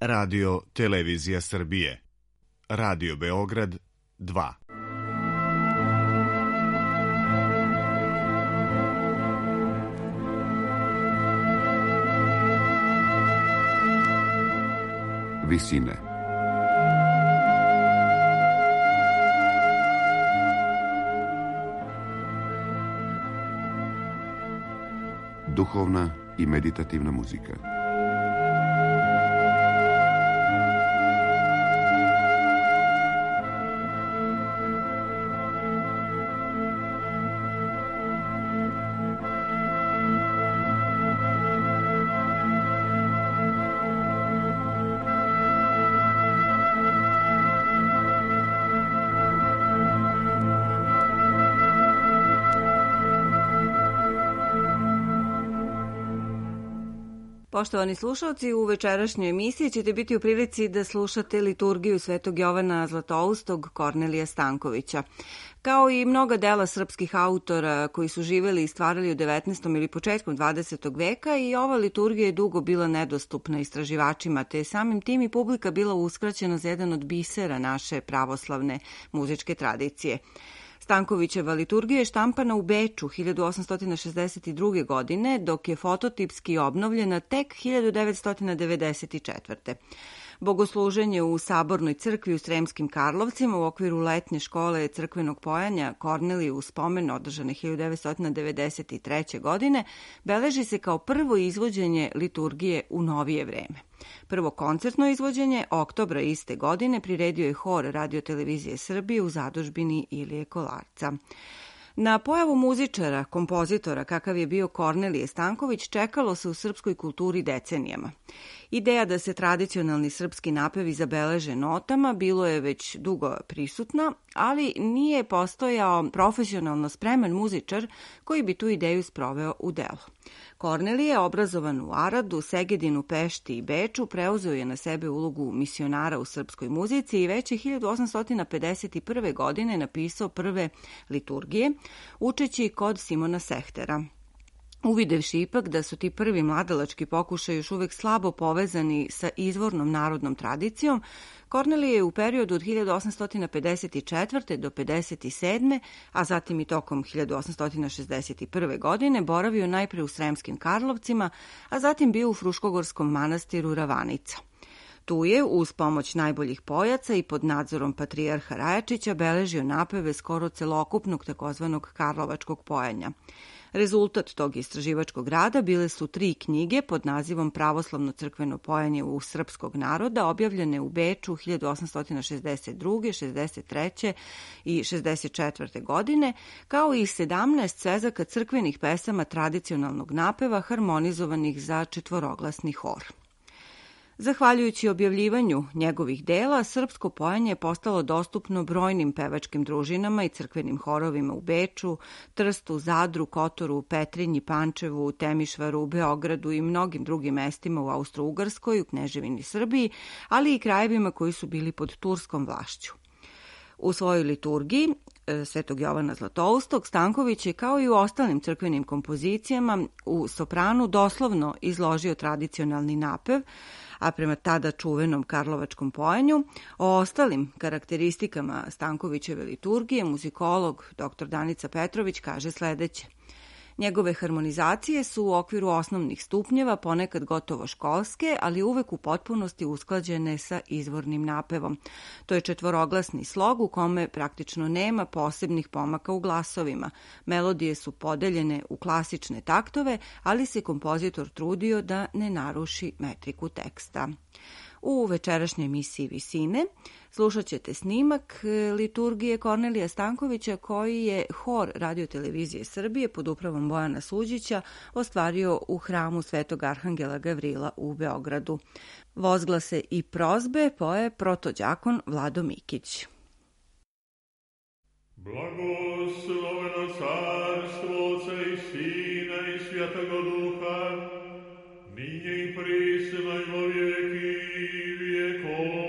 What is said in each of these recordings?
Radio Televizija Srbije. Radio Beograd 2. Visine. Duhovna i meditativna muzika. Poštovani slušalci, u večerašnjoj emisiji ćete biti u prilici da slušate liturgiju Svetog Jovana Zlatoustog Kornelija Stankovića. Kao i mnoga dela srpskih autora koji su živeli i stvarali u 19. ili početkom 20. veka, i ova liturgija je dugo bila nedostupna istraživačima, te je samim tim i publika bila uskraćena za jedan od bisera naše pravoslavne muzičke tradicije. Stankovićeva liturgija je štampana u Beču 1862. godine, dok je fototipski obnovljena tek 1994. Bogosluženje u Sabornoj crkvi u Sremskim Karlovcima u okviru letnje škole crkvenog pojanja Korneliju u spomen održane 1993. godine beleži se kao prvo izvođenje liturgije u novije vreme. Prvo koncertno izvođenje oktobra iste godine priredio je hor Radio Televizije Srbije u zadužbini Ilije Kolarca. Na pojavu muzičara, kompozitora kakav je bio Kornelije Stanković čekalo se u srpskoj kulturi decenijama. Ideja da se tradicionalni srpski napevi zabeleže notama bilo je već dugo prisutna, ali nije postojao profesionalno spreman muzičar koji bi tu ideju sproveo u delo. Kornelije, obrazovan u Aradu, Segedinu, Pešti i Beču, preuzeo je na sebe ulogu misionara u srpskoj muzici i već je 1851. godine napisao prve liturgije, učeći kod Simona Sehtera. Uvidevši ipak da su ti prvi mladalački pokušaj još uvek slabo povezani sa izvornom narodnom tradicijom, Kornelije je u periodu od 1854. do 57. a zatim i tokom 1861. godine boravio najpre u Sremskim Karlovcima, a zatim bio u Fruškogorskom manastiru Ravanica. Tu je, uz pomoć najboljih pojaca i pod nadzorom patrijarha Rajačića, beležio napeve skoro celokupnog takozvanog karlovačkog pojanja. Rezultat tog istraživačkog rada bile su 3 knjige pod nazivom Pravoslavno crkveno pojanje u srpskog naroda, objavljene u Beču 1862., 63. i 64. godine, kao i 17 svezaka crkvenih pesama tradicionalnog napeva harmonizovanih za četvoroglasni hor. Zahvaljujući objavljivanju njegovih dela, srpsko pojanje je postalo dostupno brojnim pevačkim družinama i crkvenim horovima u Beču, Trstu, Zadru, Kotoru, Petrinji, Pančevu, Temišvaru, Beogradu i mnogim drugim mestima u Austro-Ugarskoj, u Kneževini Srbiji, ali i krajevima koji su bili pod turskom vlašću. U svojoj liturgiji Svetog Jovana Zlatoustog Stanković je, kao i u ostalim crkvenim kompozicijama, u sopranu doslovno izložio tradicionalni napev, a prema tada čuvenom karlovačkom pojanju, o ostalim karakteristikama Stankovićeve liturgije muzikolog dr. Danica Petrović kaže sledeće. Njegove harmonizacije su u okviru osnovnih stupnjeva, ponekad gotovo školske, ali uvek u potpunosti usklađene sa izvornim napevom. To je četvoroglasni slog u kome praktično nema posebnih pomaka u glasovima. Melodije su podeljene u klasične taktove, ali se kompozitor trudio da ne naruši metriku teksta. U večerašnjoj emisiji Visine slušat ćete snimak liturgije Kornelija Stankovića koji je hor Radio Televizije Srbije pod upravom Bojana Suđića ostvario u hramu Svetog Arhangela Gavrila u Beogradu. Vozglase i prozbe poje protođakon Vlado Mikić. Blagosloveno carstvo Otca i Sina i Svjatoga Duha, ninje i prisno i vo vijeki vijekov.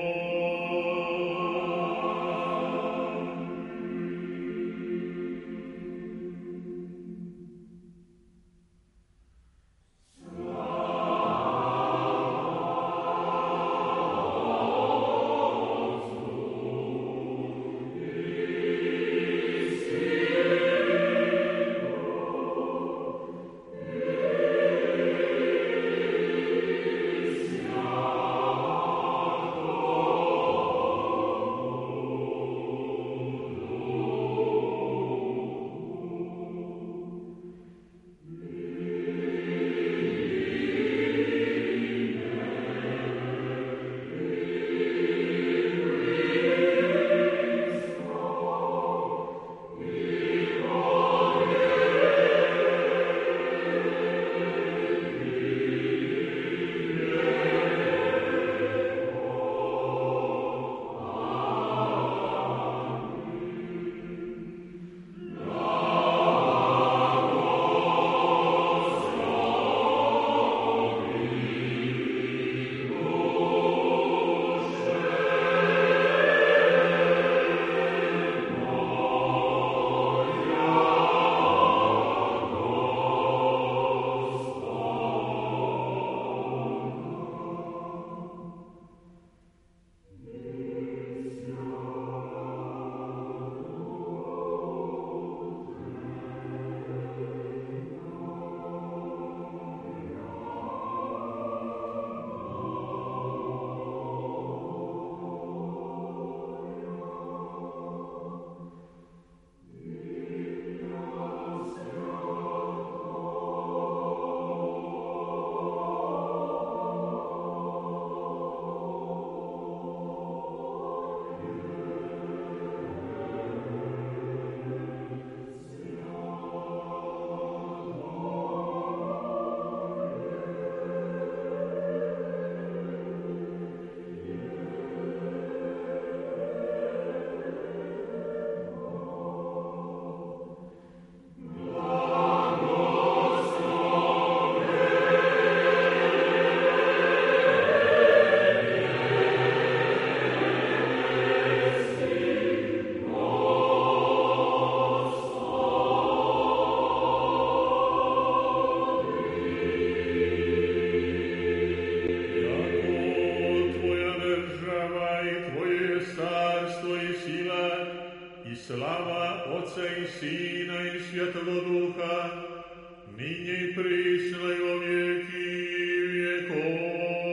Slava Otca i Sina i Svjetoga Duha, ninje i prisno i o vijeki vjekova.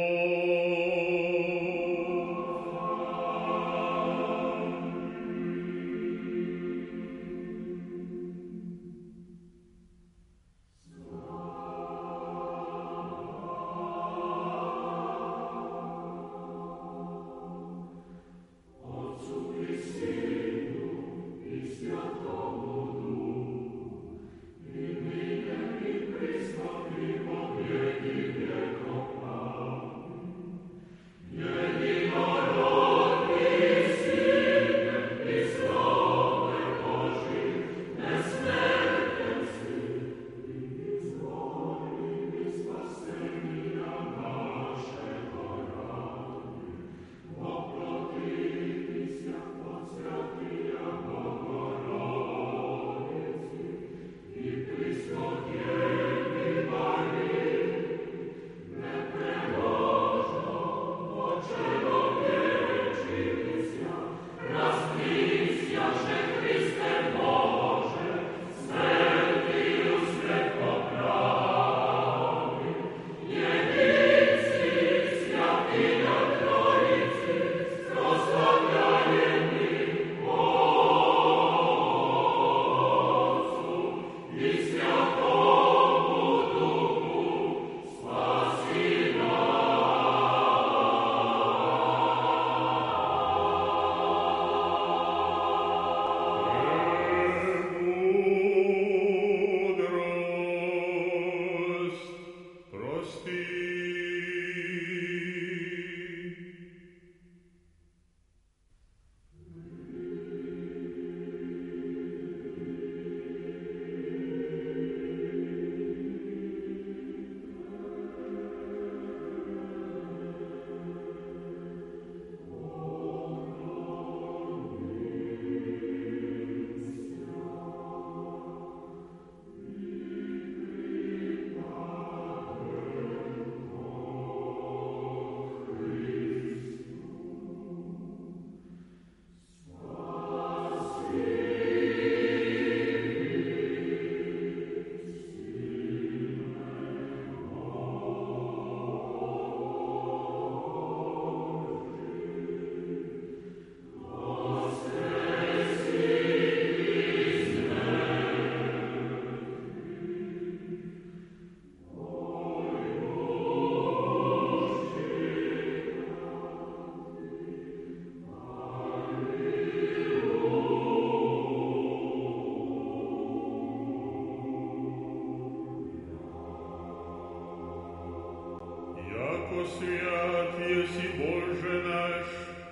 Svijat jesi Bože naš,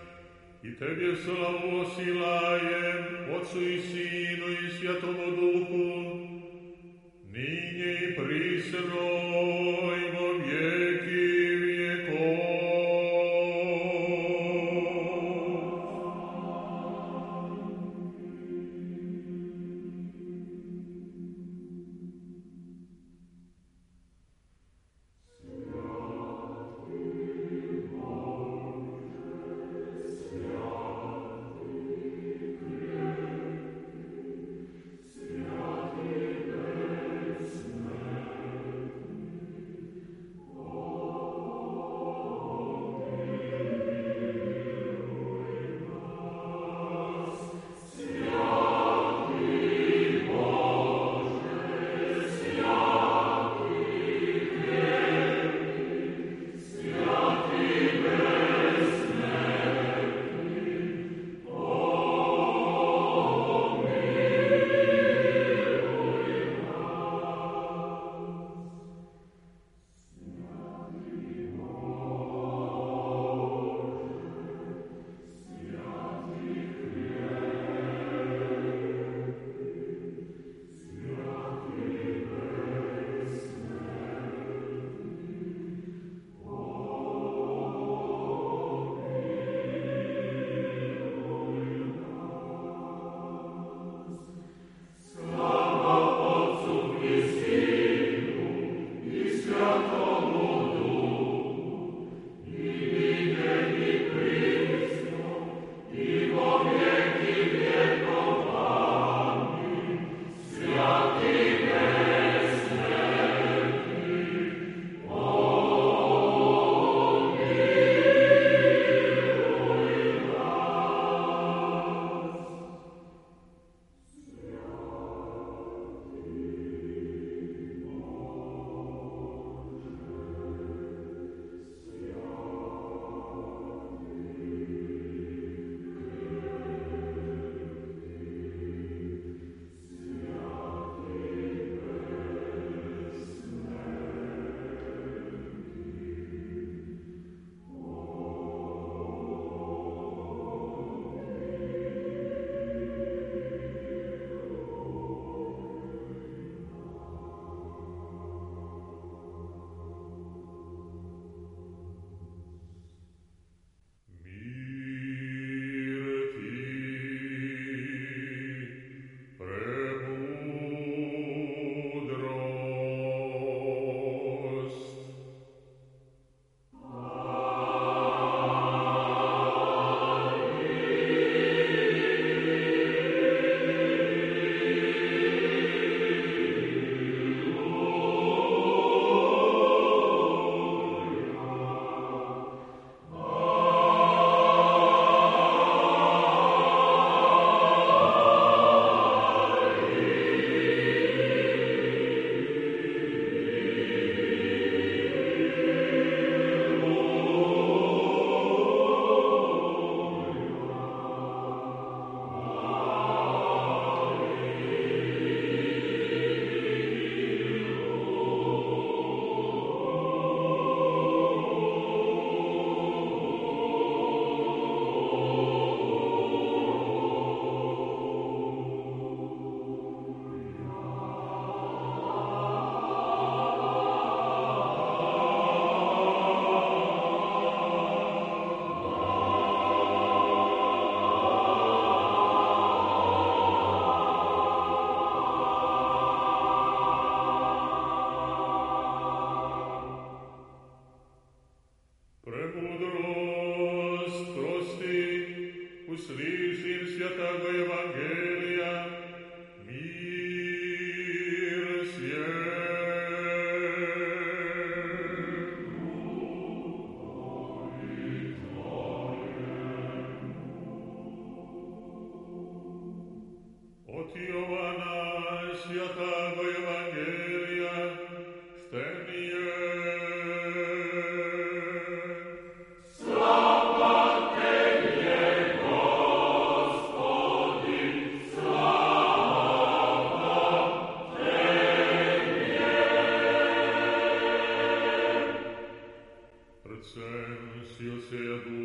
i Tebe slavu osilajem, Otcu i Sinu i Svjatomu Duhu, ninje i prisno i vo vijeki vjekova.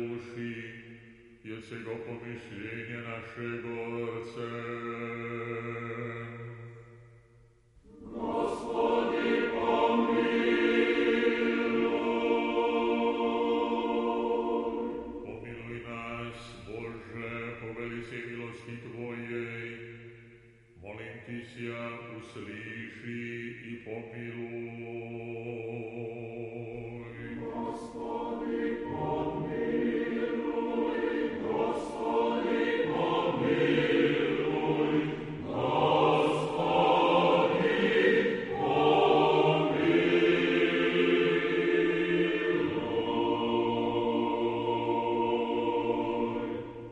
duši, jecego pomišljenja naše gorce. Gospodi pomiluj. Pomiluj nas, Bože, po velice milosti Tvojej. Molim Ti sja, usliši i pomiluj. Gospodi pomiluj, Gospodi pomiluj, Gospodi pomiluj.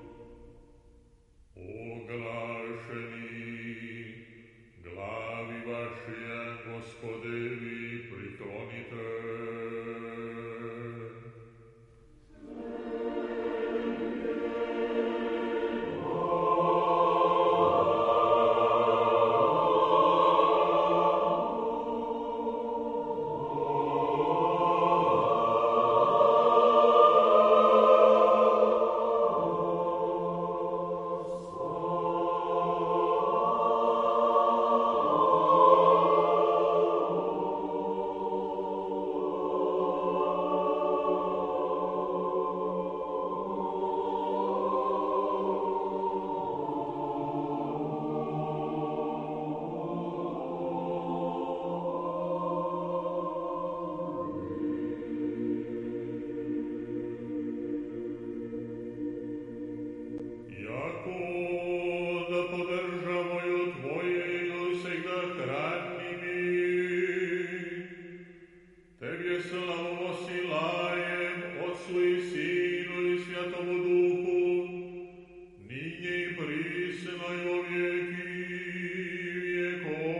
Oglašeni glavi vašija, Gospodevi, priklonite. Jako da podržamo ju Tvoje i dosega hrani mi, Tebje slavu osilajem, Otcu i Sinu i Svjatomu Duhu, ninje i prisno i o vijeki vjekov.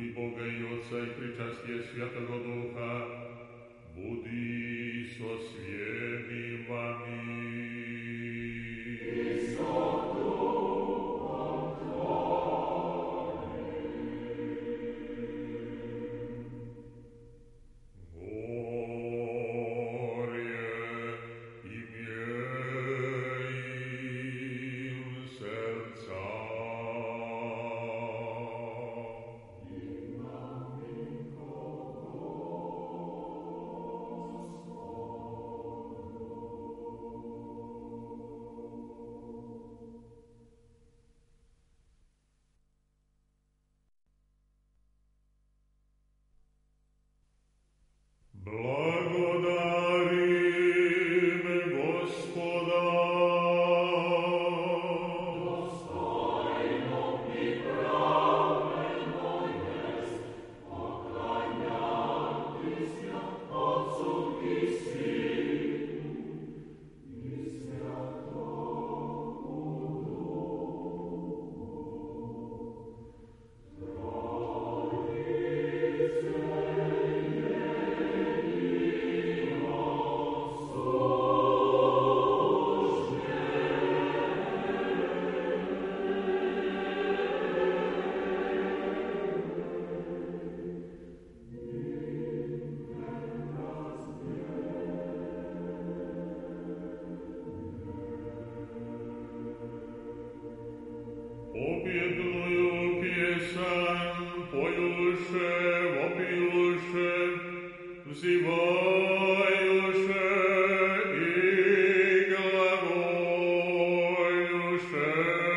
Boga i Otca i pričastije Svjatoga Duha, budi so svijemi vami. Pobjednuju pjesan, pojuše, vopijuše, vzivajuše i glagoljuše.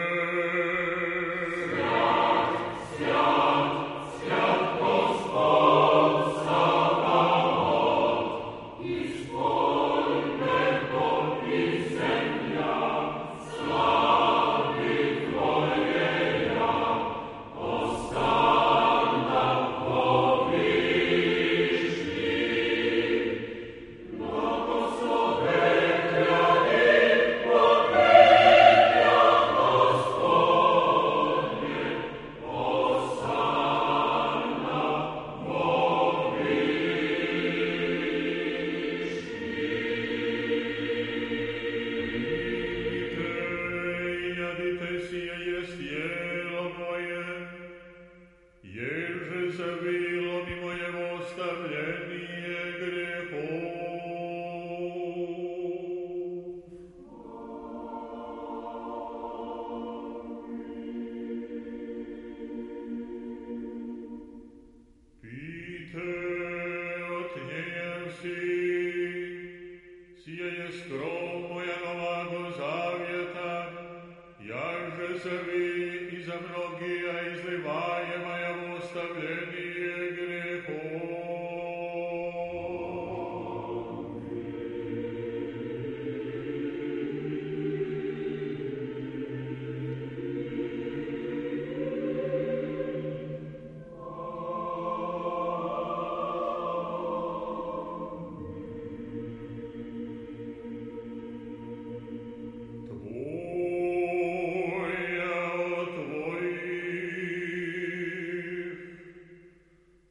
Sjat, sjat, sjat Gospod Sabaoth, ispod nebo i zemlja, slavi Tvoje ja, ostanda povišni. Blagoslovetlja i povelja Gospodnje, ostanda Jadite, sije jest jelo moje, ježe zavilo mi moje ostavljenije grehov. Pite, otnjenjem si, sije je skrov moja novago zavjeta, jaže se vi i za mnogija izlivaje maja ostavljenije grehov. Tvoja od tvojih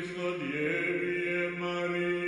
prisno Djevi Mariji.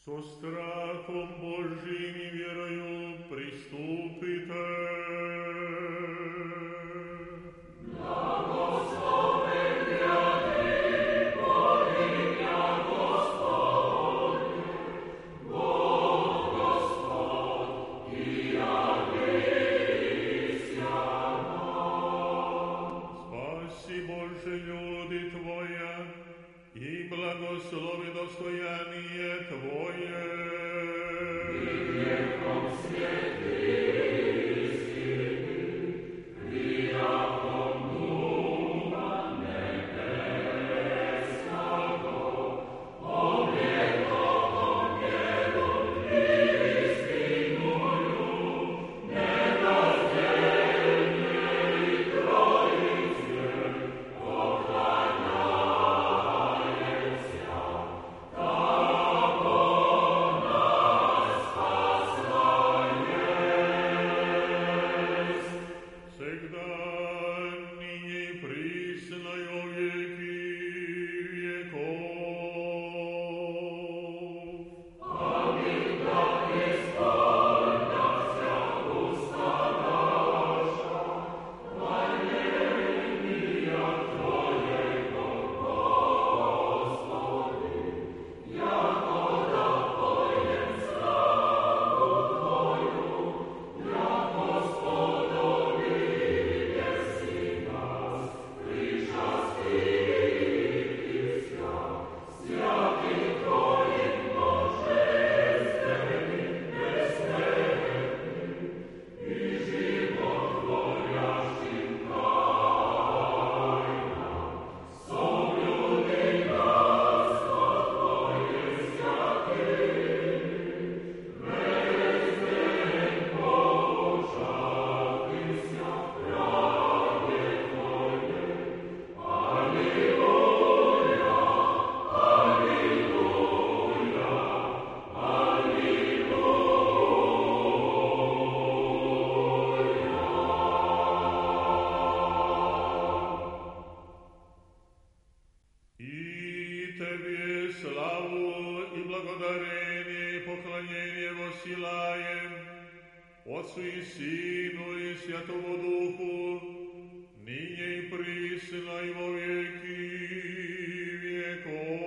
со страхом Божим и верою приступите. Благослови достояние Твое. Веком святый истины, веком духа небесного, облетом белом истинную, нераздельной Троице, Отцу и Сину и Святому Духу, ныне и присно и во веки веков.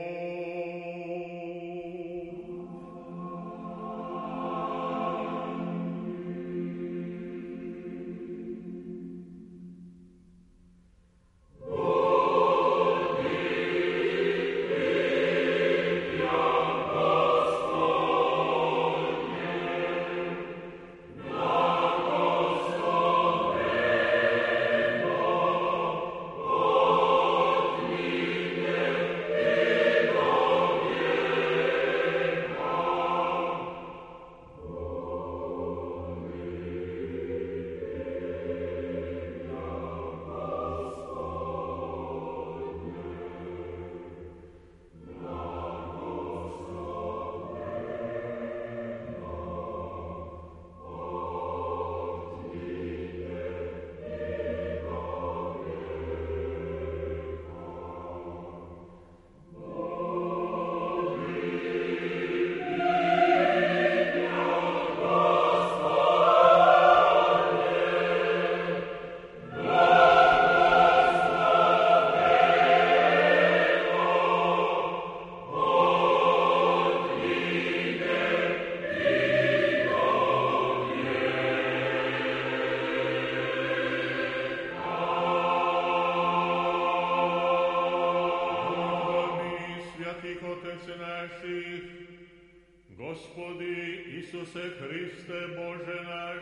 Господи Исусе Христе, Боже наш,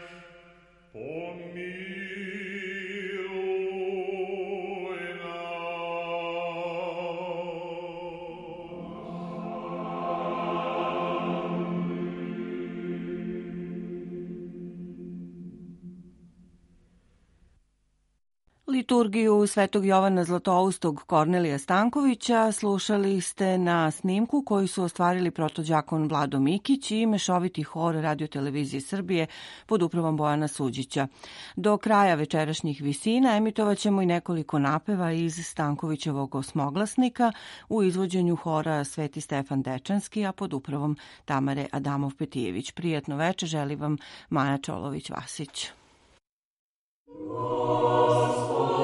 помилуй нас. Liturgiju Svetog Jovana Zlatoustog Kornelija Stankovića slušali ste na snimku koju su ostvarili protođakon Vlado Mikić i mešoviti hor Radio-televizije Srbije pod upravom Bojana Suđića. Do kraja večerašnjih visina emitovat ćemo i nekoliko napeva iz Stankovićevog osmoglasnika u izvođenju hora Sveti Stefan Dečanski, a pod upravom Tamare Adamov-Petijević. Prijatno veče, želi vam Maja Čolović-Vasić. Gospod